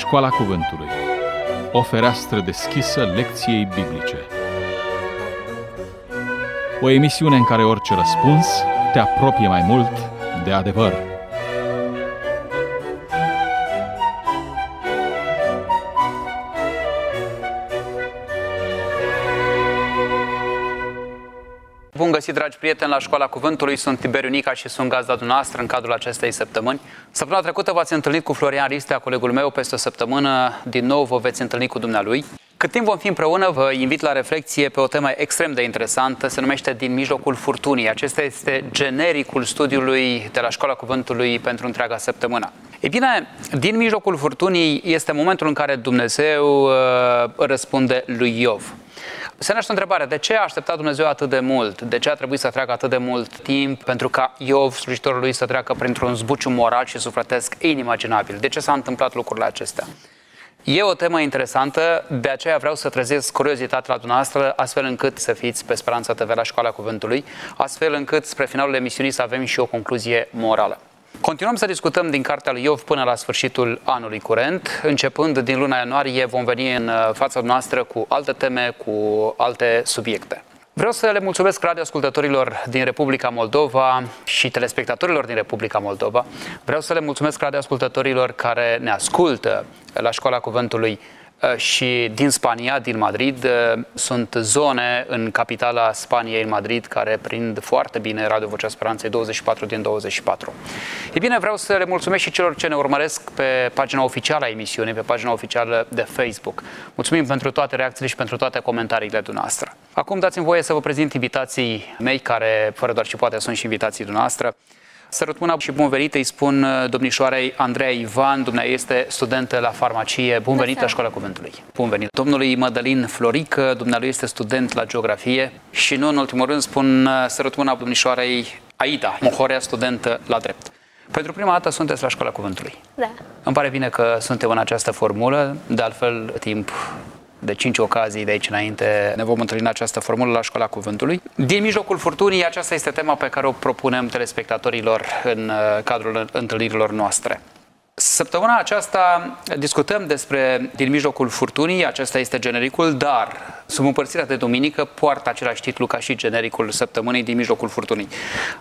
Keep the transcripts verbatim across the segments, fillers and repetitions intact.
Școala Cuvântului, o fereastră deschisă lecției biblice. O emisiune în care orice răspuns te apropie mai mult de adevăr. Bun găsit, dragi prieteni, la Școala Cuvântului. Sunt Tiberiu Nica și sunt gazda dumneavoastră în cadrul acestei săptămâni. Săptămâna trecută v-ați întâlnit cu Florian Ristea, colegul meu. Peste o săptămână, din nou, vă veți întâlni cu dumnealui. Cât timp vom fi împreună, vă invit la reflexie pe o temă extrem de interesantă. Se numește Din mijlocul furtunii. Acesta este genericul studiului de la Școala Cuvântului pentru întreaga săptămână. Ei bine, din mijlocul furtunii este momentul în care Dumnezeu uh, răspunde lui Iov. Se naște întrebarea, de ce a așteptat Dumnezeu atât de mult? De ce a trebuit să treacă atât de mult timp pentru ca Iov, slujitorul lui, să treacă printr-un zbuciu moral și sufletesc inimaginabil? De ce s-a întâmplat lucrurile acestea? E o temă interesantă, de aceea vreau să trezesc curiozitatea la dumneavoastră, astfel încât să fiți pe Speranța T V la Școala Cuvântului, astfel încât spre finalul emisiunii să avem și o concluzie morală. Continuăm să discutăm din cartea lui Iov până la sfârșitul anului curent. Începând din luna ianuarie vom veni în fața noastră cu alte teme, cu alte subiecte. Vreau să le mulțumesc radioascultătorilor din Republica Moldova și telespectatorilor din Republica Moldova. Vreau să le mulțumesc radioascultătorilor care ne ascultă la Școala Cuvântului și din Spania, din Madrid. Sunt zone în capitala Spaniei, în Madrid, care prind foarte bine Radio Vocea Speranței douăzeci și patru din douăzeci și patru. Ei bine, vreau să le mulțumesc și celor ce ne urmăresc pe pagina oficială a emisiunii, pe pagina oficială de Facebook. Mulțumim pentru toate reacțiile și pentru toate comentariile dumneavoastră. Acum dați-mi voie să vă prezint invitații mei, care fără doar și poate sunt și invitații dumneavoastră. Sărut mâna și bun venit îi spun domnișoarei Andreea Ivan, dumneavoastră este studentă la farmacie. Bun venit la Școala Cuvântului. Bun venit. Domnului Mădălin Florică, dumneavoastră este student la geografie și nu în ultimul rând spun sărut mâna domnișoarei Aida Mohorea, studentă la drept. Pentru prima dată sunteți la Școala Cuvântului. Da. Îmi pare bine că suntem în această formulă, de altfel timp de cinci ocazii de aici înainte ne vom întâlni în această formulă la Școala Cuvântului. Din mijlocul furtunii, aceasta este tema pe care o propunem telespectatorilor în cadrul întâlnirilor noastre. Săptămâna aceasta discutăm despre Din mijlocul furtunii, acesta este genericul, dar sub împărțirea de duminică poartă același titlu ca și genericul săptămânii Din mijlocul furtunii.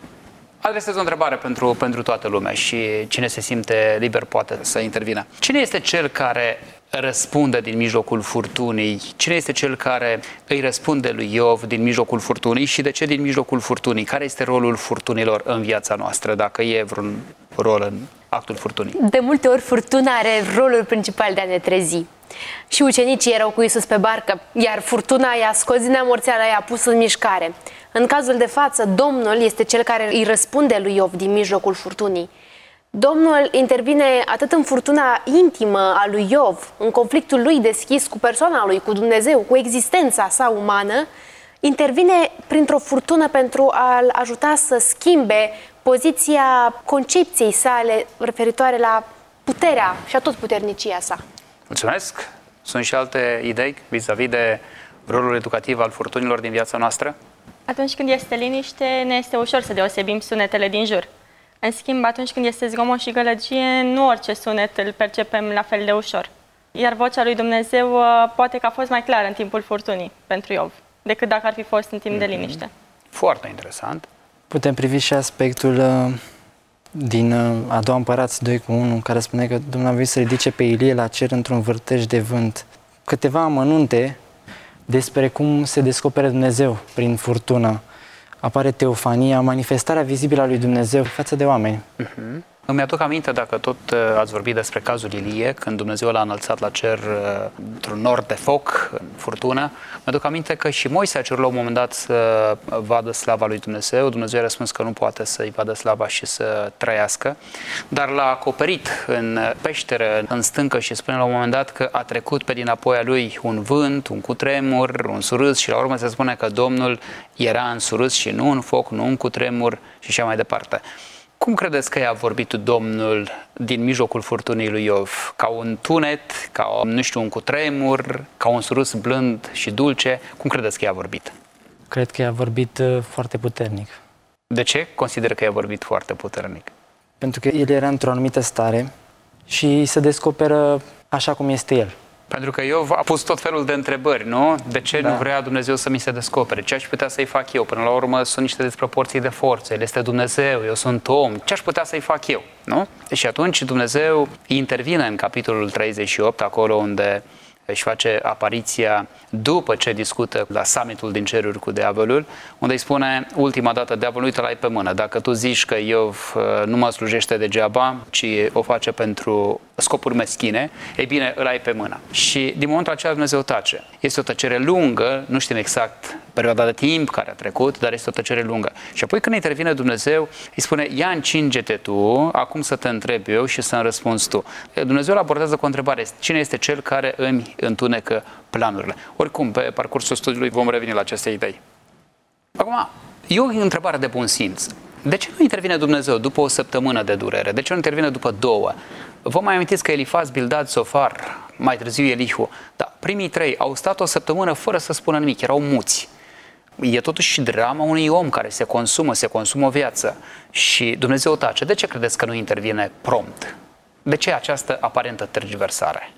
Adresez o întrebare pentru, pentru toată lumea și cine se simte liber poate să intervină. Cine este cel care răspunde din mijlocul furtunii? Cine este cel care îi răspunde lui Iov din mijlocul furtunii și de ce din mijlocul furtunii? Care este rolul furtunilor în viața noastră, dacă e vreun rol în actul furtunii? De multe ori furtuna are rolul principal de a ne trezi. Și ucenicii erau cu Iisus pe barcă, iar furtuna i-a scos din amorțeală, i-a pus în mișcare. În cazul de față, Domnul este cel care îi răspunde lui Iov din mijlocul furtunii. Domnul intervine atât în furtuna intimă a lui Iov, în conflictul lui deschis cu persoana lui, cu Dumnezeu, cu existența sa umană, intervine printr-o furtună pentru a-l ajuta să schimbe poziția concepției sale referitoare la puterea și atotputernicia sa. Mulțumesc! Sunt și alte idei vis-a-vis de rolul educativ al furtunilor din viața noastră? Atunci când este liniște, ne este ușor să deosebim sunetele din jur. În schimb, atunci când este zgomot și gălăgie, nu orice sunet îl percepem la fel de ușor. Iar vocea lui Dumnezeu poate că a fost mai clară în timpul furtunii pentru Iov, decât dacă ar fi fost în timp mm-hmm. de liniște. Foarte interesant. Putem privi și aspectul uh, din uh, a doua Împărați doi cu unu, care spune că Dumnezeu să ridice pe Ilie la cer într-un vârtej de vânt. Câteva amănunte despre cum se descoperă Dumnezeu prin furtună. Apare teofania, manifestarea vizibilă a lui Dumnezeu față de oameni. Uh-huh. Îmi aduc aminte, dacă tot ați vorbit despre cazul Ilie, când Dumnezeu l-a înălțat la cer într-un nor de foc, în furtună, mi-aduc aminte că și Moise a cerut la un moment dat să vadă slava lui Dumnezeu. Dumnezeu a răspuns că nu poate să-i vadă slava și să trăiască, dar l-a acoperit în peșteră, în stâncă și spune la un moment dat că a trecut pe dinapoi a lui un vânt, un cutremur, un surâs și la urmă se spune că Domnul era în surâs și nu în foc, nu în cutremur și așa mai departe. Cum credeți că i-a vorbit Domnul din mijlocul furtunii lui Iov? Ca un tunet, ca, nu știu, un cutremur, ca un surâs blând și dulce? Cum credeți că i-a vorbit? Cred că i-a vorbit uh, foarte puternic. De ce consider că i-a vorbit foarte puternic? Pentru că el era într-o anumită stare și se descoperă așa cum este El. Pentru că Iov a pus tot felul de întrebări, nu? De ce Da. nu vrea Dumnezeu să mi se descopere? Ce aș putea să-i fac eu? Până la urmă sunt niște disproporții de forțe. El este Dumnezeu, eu sunt om. Ce aș putea să-i fac eu? Nu? Și atunci Dumnezeu intervine în capitolul treizeci și opt, acolo unde își face apariția după ce discută la summitul din ceruri cu diavolul, unde îi spune ultima dată diavolul, uite, l-ai pe mână. Dacă tu zici că Iov nu mă slujește degeaba, ci o face pentru scopuri meschine, ei bine, îl ai pe mână. Și din momentul acela Dumnezeu tace. Este o tăcere lungă, nu știm exact perioada de timp care a trecut, dar este o tăcere lungă. Și apoi când intervine Dumnezeu, îi spune, ia încinge-te tu, acum să te întreb eu și să-mi răspunzi tu. Dumnezeu îl abordează cu o întrebare, cine este cel care îmi întunecă planurile? Oricum, pe parcursul studiului vom reveni la aceste idei. Acum, e o întrebare de bun simț. De ce nu intervine Dumnezeu după o săptămână de durere? De ce nu intervine după două? Vă mai amintiți că Elifaz, Bildad, Sofar, mai târziu Elihu, dar primii trei au stat o săptămână fără să spună nimic, erau muți. E totuși și drama unui om care se consumă, se consumă o viață și Dumnezeu tace. De ce credeți că nu intervine prompt? De ce această aparentă tergiversare?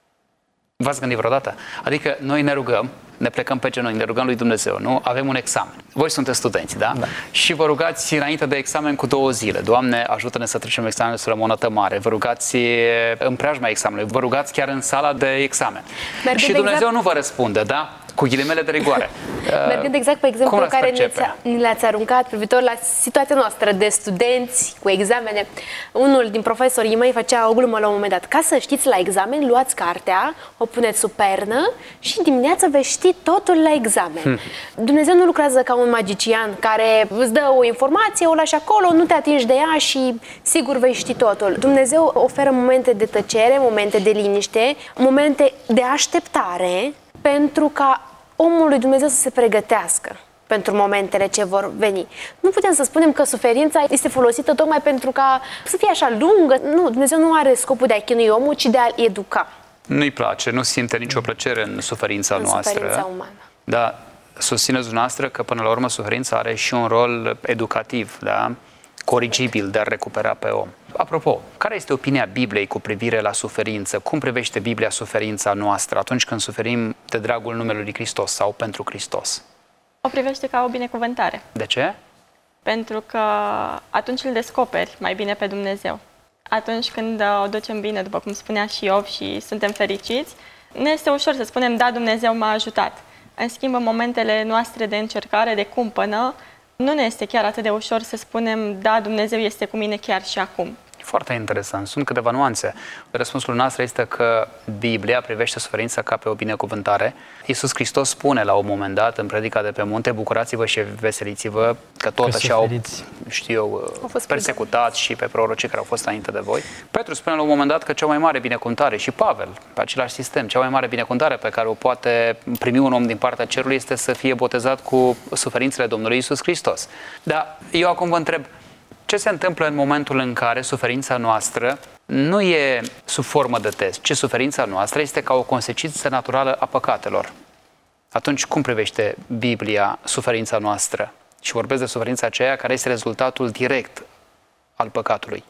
V-ați gândit vreodată? Adică noi ne rugăm, ne plecăm pe genunchi, ne rugăm lui Dumnezeu, nu? Avem un examen. Voi sunteți studenți, da? Da. Și vă rugați înainte de examen cu două zile. Doamne, ajută-ne să trecem examenul să rămână mare. Vă rugați în preajma examenului, vă rugați chiar în sala de examen. Mergând și Dumnezeu exact... nu vă răspunde, da? Cu ghilimele de rigoare. Mergând exact pe exemplu care ni l-ați aruncat privitor la situația noastră de studenți cu examene, unul din profesorii mei făcea o glumă la un moment dat. Ca să știți la examen, luați cartea, o puneți sub pernă și dimineața veți ști totul la examen. Hmm. Dumnezeu nu lucrează ca un magician care îți dă o informație, o lași acolo, nu te atingi de ea și sigur vei ști totul. Dumnezeu oferă momente de tăcere, momente de liniște, momente de așteptare pentru ca omul lui Dumnezeu să se pregătească pentru momentele ce vor veni. Nu putem să spunem că suferința este folosită tocmai pentru ca să fie așa lungă. Nu, Dumnezeu nu are scopul de a chinui omul, ci de a-l educa. Nu-i place, nu simte nicio plăcere în suferința în noastră. Suferința umană. Dar susțineți dumneavoastră că până la urmă suferința are și un rol educativ, da? Corigibil de a recupera pe om. Apropo, care este opinia Bibliei cu privire la suferință? Cum privește Biblia suferința noastră atunci când suferim de dragul numelui lui Hristos sau pentru Hristos? O privește ca o binecuvântare. De ce? Pentru că atunci îl descoperi mai bine pe Dumnezeu. Atunci când o ducem bine, după cum spunea și Iov, și suntem fericiți, ne este ușor să spunem, da, Dumnezeu m-a ajutat. În schimb, în momentele noastre de încercare, de cumpănă, nu ne este chiar atât de ușor să spunem, da, Dumnezeu este cu mine chiar și acum. Foarte interesant. Sunt câteva nuanțe. Răspunsul nostru este că Biblia privește suferința ca pe o binecuvântare. Iisus Hristos spune la un moment dat, în predica de pe munte, bucurați-vă și veseliți-vă că tot că așa au, știu eu, au fost persecutați și pe prorocii care au fost înainte de voi. Petru spune la un moment dat că cea mai mare binecuvântare, și Pavel, pe același sistem, cea mai mare binecuvântare pe care o poate primi un om din partea cerului este să fie botezat cu suferințele Domnului Iisus Hristos. Dar eu acum vă întreb, ce se întâmplă în momentul în care suferința noastră nu e sub formă de test, ci suferința noastră este ca o consecință naturală a păcatelor? Atunci cum privește Biblia suferința noastră? Și vorbesc de suferința aceea care este rezultatul direct al păcatului.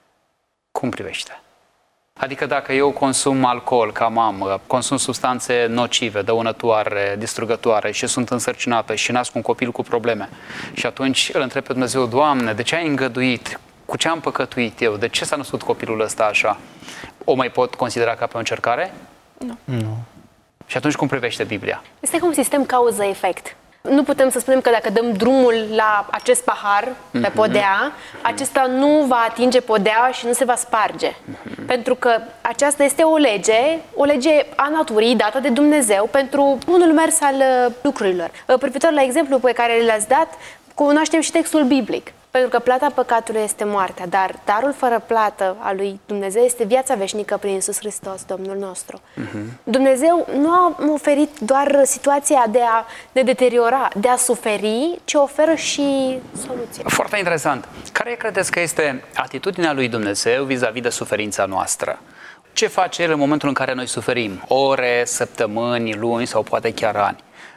Cum privește? Adică dacă eu consum alcool ca mamă, consum substanțe nocive, dăunătoare, distrugătoare și sunt însărcinată și nasc un copil cu probleme și atunci îl întreb pe Dumnezeu, Doamne, de ce ai îngăduit? Cu ce am păcătuit eu? De ce s-a născut copilul ăsta așa? O mai pot considera ca pe o încercare? Nu. Nu. Și atunci cum privește Biblia? Este ca un sistem cauză-efect. Nu putem să spunem că dacă dăm drumul la acest pahar pe podea, acesta nu va atinge podea și nu se va sparge. Pentru că aceasta este o lege, o lege a naturii dată de Dumnezeu pentru bunul mers al lucrurilor. Privitor la exemplu pe care l-ați dat, cunoaștem și textul biblic. Pentru că plata păcatului este moartea, dar darul fără plată al lui Dumnezeu este viața veșnică prin Iisus Hristos, Domnul nostru. Uh-huh. Dumnezeu nu a oferit doar situația de a ne deteriora, de a suferi, ci oferă și soluția. Foarte interesant. Care credeți că este atitudinea lui Dumnezeu vis-a-vis de suferința noastră? Ce face El în momentul în care noi suferim? Ore, săptămâni, luni sau poate chiar ani?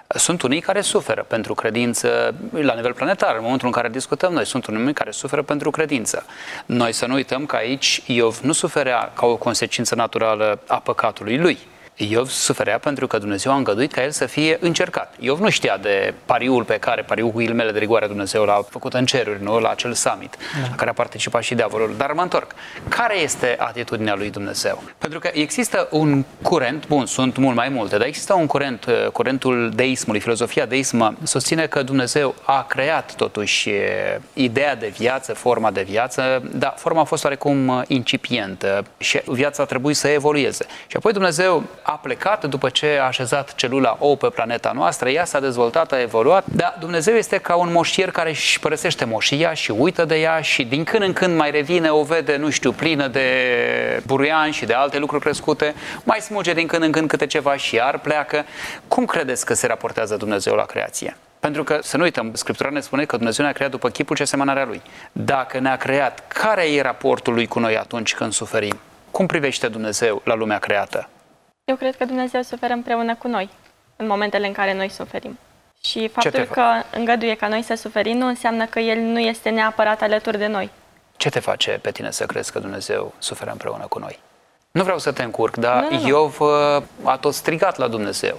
Sunt unii care suferă pentru credință la nivel planetar, în momentul în care discutăm noi, sunt unii care suferă pentru credință. Noi să nu uităm că aici Iov nu suferea ca o consecință naturală a păcatului lui. Iov suferea pentru că Dumnezeu a îngăduit ca el să fie încercat. Iov nu știa de pariul pe care, pariul cu ilmele de rigoare, Dumnezeu l-a făcut în ceruri, nu? La acel summit, da, la care a participat și diavolul. Dar mă întorc. Care este atitudinea lui Dumnezeu? Pentru că există un curent, bun, sunt mult mai multe, dar există un curent, curentul deismului, filozofia deismă, susține că Dumnezeu a creat totuși ideea de viață, forma de viață, dar forma a fost oarecum incipientă și viața a trebuit să evolueze. Și apoi Dumnezeu a plecat după ce a așezat celula O pe planeta noastră, ea s-a dezvoltat, a evoluat, dar Dumnezeu este ca un moșier care își părăsește moșia și uită de ea și din când în când mai revine, o vede, nu știu, plină de buruiani și de alte lucruri crescute, mai smulge din când în când câte ceva și iar pleacă. Cum credeți că se raportează Dumnezeu la creație? Pentru că, să nu uităm, Scriptura ne spune că Dumnezeu ne-a creat după chipul și asemănarea Lui. Dacă ne-a creat, care e raportul Lui cu noi atunci când suferim? Cum privește Dumnezeu la lumea creată? Eu cred că Dumnezeu suferă împreună cu noi, în momentele în care noi suferim. Și faptul că îngăduie ca noi să suferim nu înseamnă că El nu este neapărat alături de noi. Ce te face pe tine să crezi că Dumnezeu suferă împreună cu noi? Nu vreau să te încurc, dar nu, nu, nu. Iov a tot strigat la Dumnezeu.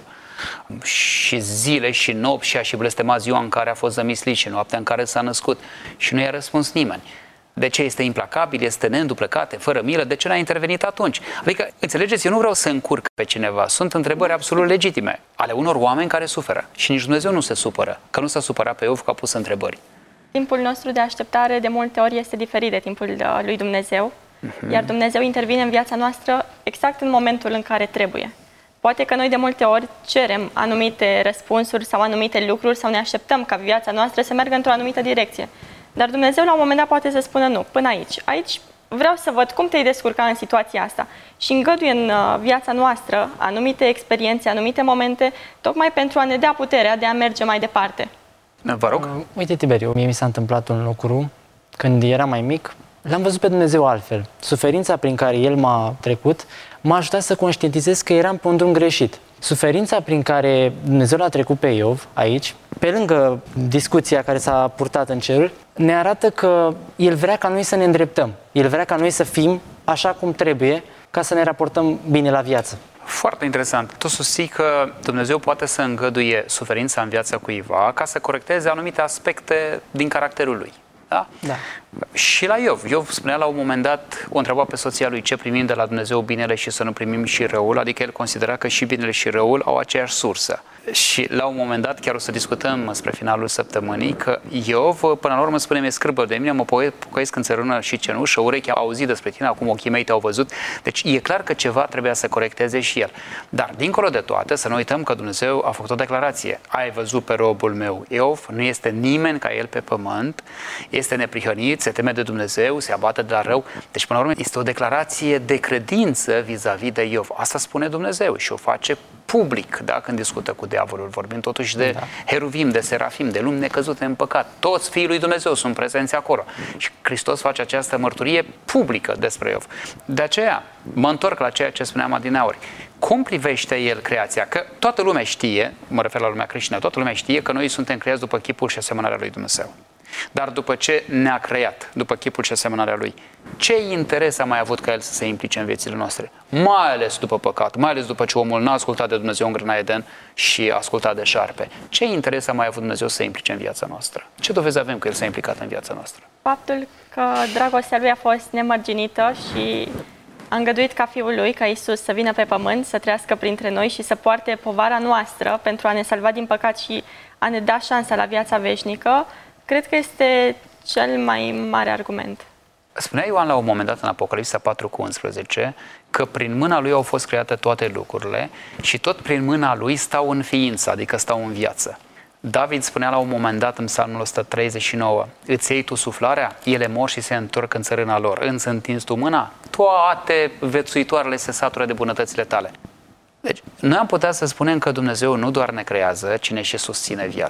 Și zile și nopți și a și blestemat ziua în care a fost zămislit și noaptea în care s-a născut. Și nu i-a răspuns nimeni. De ce este implacabil, este neînduplecat, fără milă, de ce n-a intervenit atunci? Adică, înțelegeți, eu nu vreau să încurc pe cineva, sunt întrebări absolut legitime ale unor oameni care suferă și nici Dumnezeu nu se supără, că nu s-a supărat pe Iov că a pus întrebări. Timpul nostru de așteptare de multe ori este diferit de timpul lui Dumnezeu, uh-huh. Iar Dumnezeu intervine în viața noastră exact în momentul în care trebuie. Poate că noi de multe ori cerem anumite răspunsuri sau anumite lucruri sau ne așteptăm ca viața noastră să meargă într-o anumită direcție. Dar Dumnezeu la un moment dat poate să spună nu, până aici. Aici vreau să văd cum te-ai descurca în situația asta. Și îngăduie în viața noastră anumite experiențe, anumite momente, tocmai pentru a ne dea puterea de a merge mai departe. Vă rog. Uh, uite, Tiberiu, mie mi s-a întâmplat un lucru când eram mai mic. L-am văzut pe Dumnezeu altfel. Suferința prin care El m-a trecut m-a ajutat să conștientizez că eram pe un drum greșit. Suferința prin care Dumnezeu l-a trecut pe Iov aici, pe lângă discuția care s-a purtat în ceruri, ne arată că El vrea ca noi să ne îndreptăm. El vrea ca noi să fim așa cum trebuie ca să ne raportăm bine la viață. Foarte interesant. Tu susții că Dumnezeu poate să îngăduie suferința în viața cuiva ca să corecteze anumite aspecte din caracterul lui. Da? Da. Și la Iov. Iov spunea la un moment dat, o întreba pe soția lui ce primim de la Dumnezeu binele și să nu primim și răul, adică el considera că și binele și răul au aceeași sursă. Și la un moment dat, chiar o să discutăm spre finalul săptămânii, că Iov, până la urmă, spune, mi-e scârbă de mine, mă pocăiesc în țărână și cenușă, urechea au auzit despre tine, acum ochii mei te-au văzut. Deci e clar că ceva trebuia să corecteze și el. Dar, dincolo de toate, să nu uităm că Dumnezeu a făcut o declarație. Ai văzut pe robul meu Iov, nu este nimeni ca el pe pământ, este neprihănit, se teme de Dumnezeu, se abate de la rău. Deci, până la urmă, este o declarație de credință vis-a-vis de Iov. Asta spune Dumnezeu și o face public, da? Când discută cu diavolul, vorbim totuși de da. heruvim, de serafim, de lumi necăzute în păcat. Toți fiii lui Dumnezeu sunt prezenți acolo. Și Hristos face această mărturie publică despre Iov. De aceea, mă întorc la ceea ce spuneam adineauri. Cum privește el creația? Că toată lumea știe, mă refer la lumea creștină, toată lumea știe că noi suntem creați după chipul și asemănarea lui Dumnezeu. Dar după ce ne-a creat, după chipul și asemănarea Lui, ce interes a mai avut ca El să se implice în viețile noastre? Mai ales după păcat, mai ales după ce omul n-a ascultat de Dumnezeu în grâna Eden și a ascultat de șarpe. Ce interes a mai avut Dumnezeu să se implice în viața noastră? Ce dovezi avem că El s-a implicat în viața noastră? Faptul că dragostea Lui a fost nemărginită și a îngăduit ca Fiul Lui, ca Iisus, să vină pe pământ, să trăiască printre noi și să poarte povara noastră pentru a ne salva din păcat și a ne da șansa la viața veșnică, cred că este cel mai mare argument. Spunea Ioan la un moment dat în Apocalipsa patru cu unsprezece că prin mâna Lui au fost create toate lucrurile și tot prin mâna Lui stau în ființă, adică stau în viață. David spunea la un moment dat în Psalmul o sută treizeci și nouă, îți iei tu suflarea, ele mor și se întorc în țărâna lor, însă întinzi tu mâna, toate viețuitoarele se satură de bunătățile tale. Deci, noi am putea să spunem că Dumnezeu nu doar ne creează, ci ne și susține viața.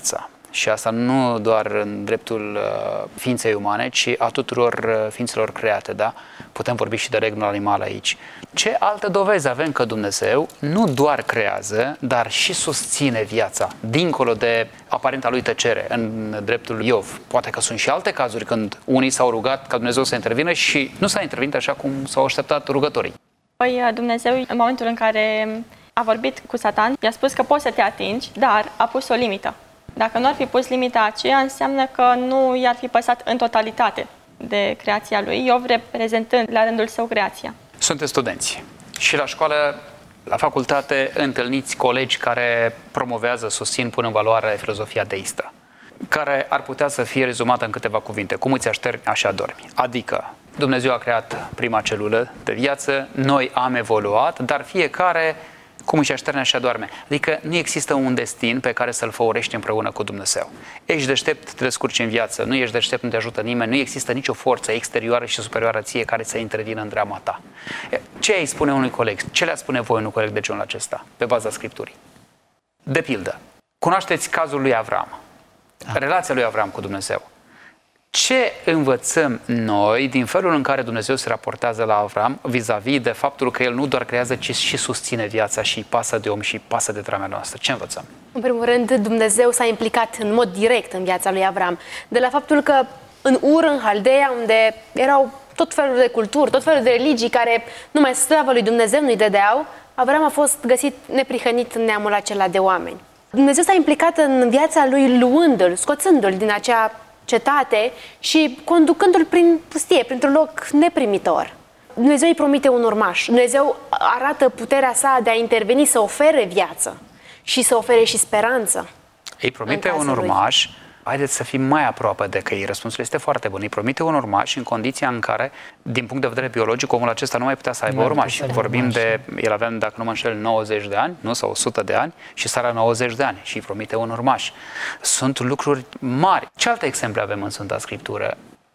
Și asta nu doar în dreptul ființei umane, ci a tuturor ființelor create, da? Putem vorbi și de regnul animal aici. Ce alte dovezi avem că Dumnezeu nu doar creează, dar și susține viața, dincolo de aparenta lui tăcere în dreptul Iov. Poate că sunt și alte cazuri când unii s-au rugat ca Dumnezeu să intervină și nu s-a intervenit așa cum s-au așteptat rugătorii. Păi Dumnezeu, în momentul în care a vorbit cu Satan, i-a spus că poți să te atingi, dar a pus o limită. Dacă nu ar fi pus limita aceea, înseamnă că nu i-ar fi păsat în totalitate de creația lui, Iov reprezentând la rândul său creația. Sunteți studenți și la școală, la facultate, întâlniți colegi care promovează, susțin, pun în valoare filozofia deistă, care ar putea să fie rezumată în câteva cuvinte. Cum îți așterni, așa dormi. Adică, Dumnezeu a creat prima celulă de viață, noi am evoluat, dar fiecare cum își așterne, așa doarme. Adică nu există un destin pe care să-l făurești împreună cu Dumnezeu. Ești deștept, te descurci în viață, nu ești deștept, nu te ajută nimeni, nu există nicio forță exterioară și superioară ție care să intervină în drama ta. Ce îi spune unui coleg? Ce le spune voi unui coleg de genul acesta, pe baza Scripturii? De pildă, cunoașteți cazul lui Avram, da. Relația lui Avram cu Dumnezeu. Ce învățăm noi din felul în care Dumnezeu se raportează la Avram vis-a-vis de faptul că El nu doar creează, ci și susține viața și îi pasă de om și îi pasă de drama noastră? Ce învățăm? În primul rând, Dumnezeu s-a implicat în mod direct în viața lui Avram. De la faptul că în Ur, în Haldeia, unde erau tot felul de culturi, tot felul de religii care numai slava lui Dumnezeu nu-i dădeau, Avram a fost găsit neprihănit în neamul acela de oameni. Dumnezeu s-a implicat în viața lui luându-l, scoțându-l din acea cetate și conducându-l prin pustie, printr-un loc neprimitor. Dumnezeu îi promite un urmaș. Dumnezeu arată puterea sa de a interveni, să ofere viață și să ofere și speranță. Îi promite un urmaș. Lui. Haideți să fim mai aproape de că răspunsul este foarte bun. Îi promite un urmaș în condiția în care, din punct de vedere biologic, omul acesta nu mai putea să aibă urmași. Vorbim urmaș. de, el avea, dacă nu mă înșel, nouăzeci de ani, nu? Sau o sută de ani și Sara nouăzeci de ani și îi promite un urmaș. Sunt lucruri mari. Ce alte exemple avem în Sfânta Scriptură?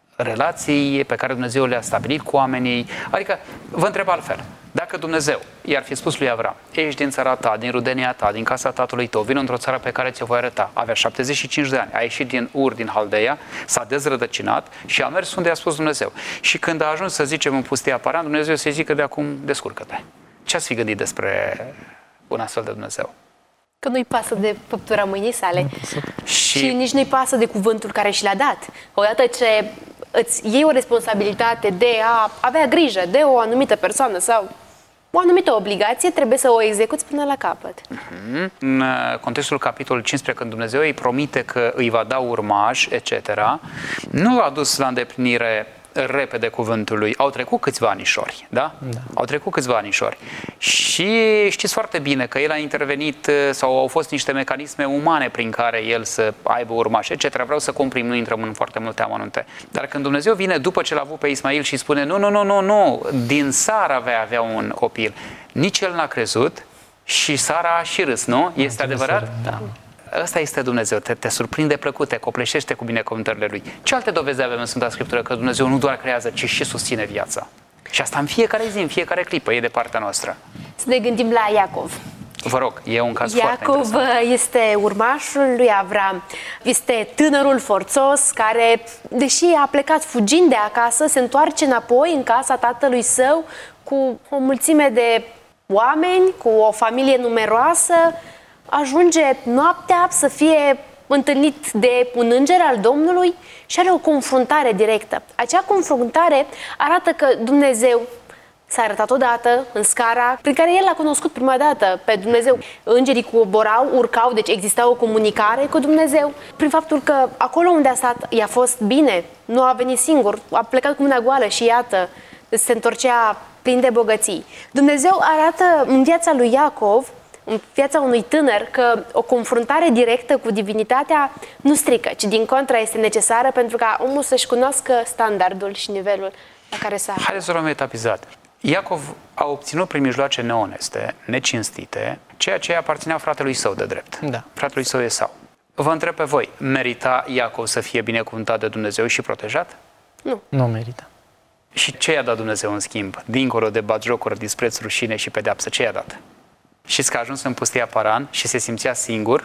Relații pe care Dumnezeu le-a stabilit cu oamenii. Adică, vă întreb altfel. Dacă Dumnezeu i-ar fi spus lui Avram, ești din țara ta, din rudenia ta, din casa tatălui tău, vin într-o țară pe care ți-o voi arăta. Avea șaptezeci și cinci de ani, a ieșit din Ur, din Haldeia, s-a dezrădăcinat și a mers unde a spus Dumnezeu. Și când a ajuns, să zicem, în pustia Paran, Dumnezeu să-i zică de acum, descurcă-te. Ce ați fi gândit despre un astfel de Dumnezeu? Că nu-i pasă de făptura mâinii sale și... și nici nu-i pasă de cuvântul care și l-a dat. Odată ce îți iei o responsabilitate de a avea grijă de o anumită persoană sau o anumită obligație, trebuie să o execuți până la capăt. Uh-huh. În contextul capitolului cincisprezece, când Dumnezeu îi promite că îi va da urmași, et cetera, nu a dus la îndeplinire repede cuvântul lui. Au trecut câțiva anișori, da? Da. Au trecut câțiva anișori. Și știți foarte bine că el a intervenit sau au fost niște mecanisme umane prin care el să aibă urmași, et cetera. Vreau să comprim, nu intrăm în foarte multe amănunte. Dar când Dumnezeu vine după ce l-a avut pe Ismail și spune nu, nu, nu, nu, nu, din Sara vei avea un copil. Nici el n-a crezut și Sara a și râs, nu? Este adevărat? Da. Ăsta este Dumnezeu, te, te surprinde plăcut, te copleșește cu binecuvântările Lui. Ce alte dovezi avem în Sfânta Scriptură că Dumnezeu nu doar creează, ci și susține viața? Și asta în fiecare zi, în fiecare clipă, e de partea noastră. Să ne gândim la Iacov. Vă rog, e un caz Iacov foarte interesant. este urmașul lui Avram. Este tânărul forțos care, deși a plecat fugind de acasă, se întoarce înapoi în casa tatălui său cu o mulțime de oameni, cu o familie numeroasă. Ajunge noaptea să fie întâlnit de un înger al Domnului și are o confruntare directă. Acea confruntare arată că Dumnezeu s-a arătat odată în scara prin care el a cunoscut prima dată pe Dumnezeu. Îngerii coborau, urcau, deci exista o comunicare cu Dumnezeu. Prin faptul că acolo unde a stat i-a fost bine, nu a venit singur, a plecat cu mâna goală și iată, se întorcea plin de bogății. Dumnezeu arată în viața lui Iacov, în viața unui tânăr, că o confruntare directă cu divinitatea nu strică, ci din contra este necesară pentru ca omul să-și cunoască standardul și nivelul la care s-a... Haideți să luăm etapizat. Iacov a obținut prin mijloace neoneste, necinstite, ceea ce aparținea fratelui său de drept. Da. Fratelui său Esau. Vă întreb pe voi, merita Iacov să fie binecuvântat de Dumnezeu și protejat? Nu. Nu merită. Și ce i-a dat Dumnezeu în schimb? Dincolo de batjocură, dispreț, rușine și pedeapsă, ce i-a dat? Știți că a ajuns în pustia Paran și se simțea singur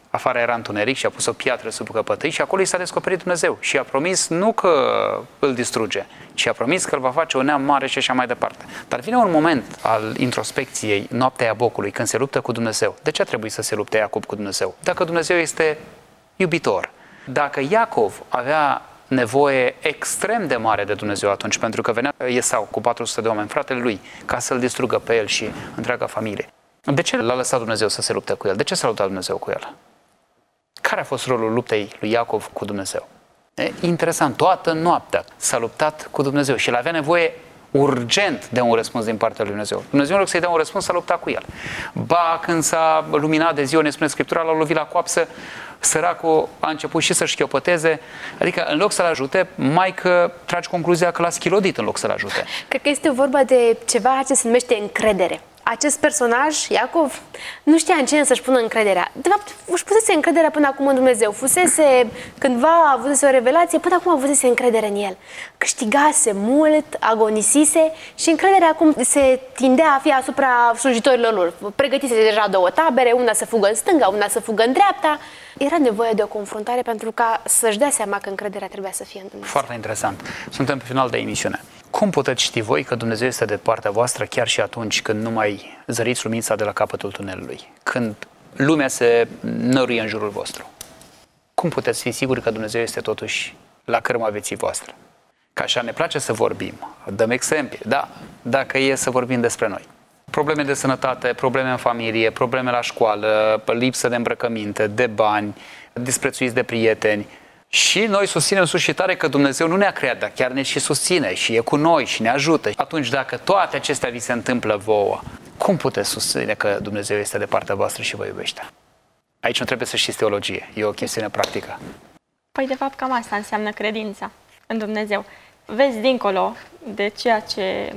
Afară era întuneric și a pus o piatră sub căpătâi și acolo i s-a descoperit Dumnezeu și a promis nu că îl distruge, ci a promis că îl va face o neam mare și așa mai departe. Dar vine un moment al introspecției, noaptea Iabocului, când se luptă cu Dumnezeu. De ce a trebuit să se lupte Iacob cu Dumnezeu? Dacă Dumnezeu este iubitor. Dacă Iacov avea nevoie extrem de mare de Dumnezeu atunci, pentru că venea Esau cu patru sute de oameni, fratele lui, ca să-l distrugă pe el și întreaga familie. De ce l-a lăsat Dumnezeu să se lupte cu el? De ce s-a luptat Dumnezeu cu el? Care a fost rolul luptei lui Iacov cu Dumnezeu? E interesant, toată noaptea s-a luptat cu Dumnezeu și el avea nevoie urgent de un răspuns din partea lui Dumnezeu. Dumnezeu, în loc să-i dea un răspuns, s-a luptat cu el. Ba, când s-a luminat de ziua, ne spune Scriptura, l-a lovit la coapsă, săracul a început și să-și șchiopăteze, adică în loc să-l ajute, mai că tragi concluzia că l-a schilodit în loc să-l ajute. Cred că este vorba de ceva ce se numește încredere. Acest personaj, Iacov, nu știa în cine să-și pună încrederea. De fapt, își pusese încrederea până acum în Dumnezeu. Fusese, cândva avusese o revelație, până acum avusese încredere în el. Câștigase mult, agonisise și încrederea acum se tindea a fi asupra slujitorilor lor. Pregătise deja două tabere, una să fugă în stânga, una să fugă în dreapta. Era nevoie de o confruntare pentru ca să-și dea seama că încrederea trebuia să fie în Dumnezeu. Foarte interesant. Suntem pe final de emisiune. Cum puteți ști voi că Dumnezeu este de partea voastră chiar și atunci când nu mai zăriți lumința de la capătul tunelului? Când lumea se năruie în jurul vostru? Cum puteți fi siguri că Dumnezeu este totuși la cârma vieții voastre? Că așa ne place să vorbim, dăm exemple, da, dacă e să vorbim despre noi. Probleme de sănătate, probleme în familie, probleme la școală, lipsă de îmbrăcăminte, de bani, disprețuiți de prieteni. Și noi susținem sus și tare că Dumnezeu nu ne-a creat, dar chiar ne și susține și e cu noi și ne ajută. Atunci, dacă toate acestea vi se întâmplă vouă, cum puteți susține că Dumnezeu este de partea voastră și vă iubește? Aici nu trebuie să știți teologie, e o chestiune practică. Păi, de fapt, cam asta înseamnă credința în Dumnezeu. Vezi dincolo de ceea ce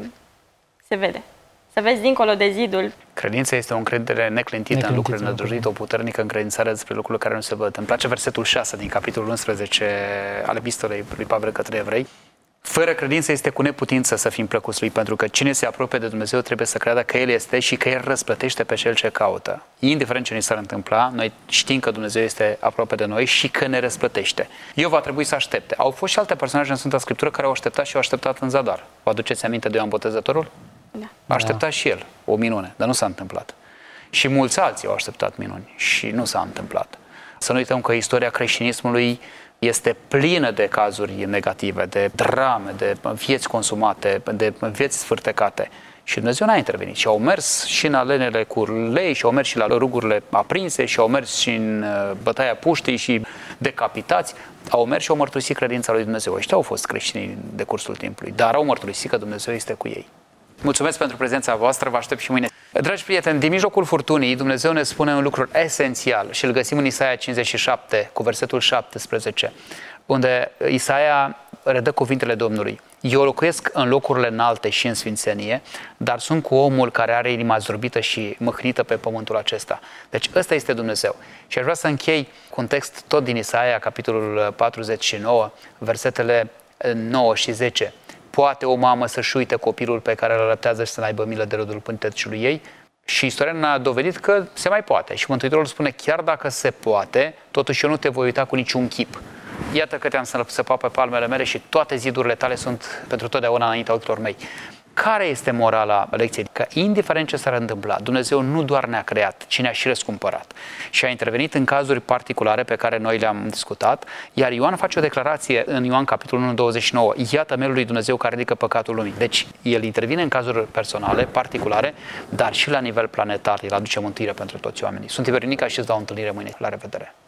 se vede. Să vezi dincolo de zidul. Credința este o încredere neclintită în lucrurile nădăjduite, o puternică încredințare despre lucrurile care nu se văd. Îmi place versetul șase din capitolul unsprezece al epistolei lui Pavel către evrei. Fără credință este cu neputință să fim plăcuți lui, pentru că cine se apropie de Dumnezeu trebuie să creadă că El este și că El răsplătește pe cel ce caută. Indiferent ce ni s-ar întâmpla, noi știm că Dumnezeu este aproape de noi și că ne răsplătește. Eu va trebui să aștepte. Au fost și alte personaje în Sfânta Scriptură care au așteptat și au așteptat în zadar. Vă aduceți aminte de Ioan Botezătorul? Da. A așteptat și el o minune, dar nu s-a întâmplat. Și mulți alții au așteptat minuni și nu s-a întâmplat. Să nu uităm că istoria creștinismului este plină de cazuri negative, de drame, de vieți consumate, de vieți sfârtecate. Și Dumnezeu n-a intervenit. Și au mers și în alenele cu lei, și au mers și la rugurile aprinse, și au mers și în bătaia puștii și decapitați. Au mers și au mărturisit credința lui Dumnezeu. Ăștia au fost creștini de cursul timpului, dar au mărturisit că Dumnezeu este cu ei. Mulțumesc pentru prezența voastră, vă aștept și mâine. Dragi prieteni, din mijlocul furtunii, Dumnezeu ne spune un lucru esențial și îl găsim în Isaia cincizeci și șapte, cu versetul șaptesprezece, unde Isaia redă cuvintele Domnului. Eu locuiesc în locurile înalte și în sfințenie, dar sunt cu omul care are inima zdrobită și mâhnită pe pământul acesta. Deci ăsta este Dumnezeu. Și aș vrea să închei cu un text tot din Isaia, capitolul patruzeci și nouă, versetele nouă și zece. Poate o mamă să-și uite copilul pe care îl alăptează și să n-aibă milă de rodul pântecului ei? Și istoria ne-a dovedit că se mai poate. Și Mântuitorul spune, chiar dacă se poate, totuși eu nu te voi uita cu niciun chip. Iată că te-am săpat pe palmele mele și toate zidurile tale sunt pentru totdeauna înaintea ochilor mei. Care este morala lecției? Că indiferent ce s-ar întâmpla, Dumnezeu nu doar ne-a creat, ci ne-a și răscumpărat. Și a intervenit în cazuri particulare pe care noi le-am discutat, iar Ioan face o declarație în Ioan capitolul unu, douăzeci și nouă. Iată melul lui Dumnezeu care ridică păcatul lumii. Deci el intervine în cazuri personale, particulare, dar și la nivel planetar. El aduce mântuire pentru toți oamenii. Sunt Tiberiu Nica și îți dau o întâlnire mâine. La revedere!